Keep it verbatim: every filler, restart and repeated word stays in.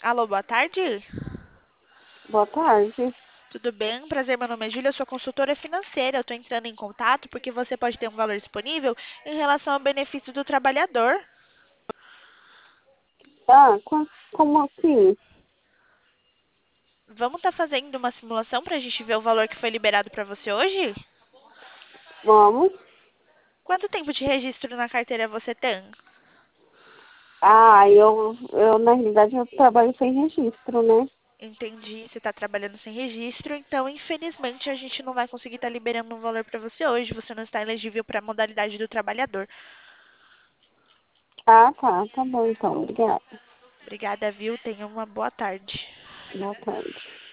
Alô, boa tarde. Boa tarde. Tudo bem? Prazer, meu nome é Júlia, eu sou consultora financeira. Eu estou entrando em contato porque você pode ter um valor disponível em relação ao benefício do trabalhador. Ah, co- como assim? Vamos estar fazendo uma simulação para a gente ver o valor que foi liberado para você hoje? Vamos? Quanto tempo de registro na carteira você tem? Ah, eu, eu na realidade eu trabalho sem registro, né? Entendi, você está trabalhando sem registro, então infelizmente a gente não vai conseguir estar liberando um valor para você hoje. Você não está elegível para a modalidade do trabalhador. Ah, tá, tá bom então, obrigada. Obrigada, viu? Tenha uma boa tarde. Boa tarde.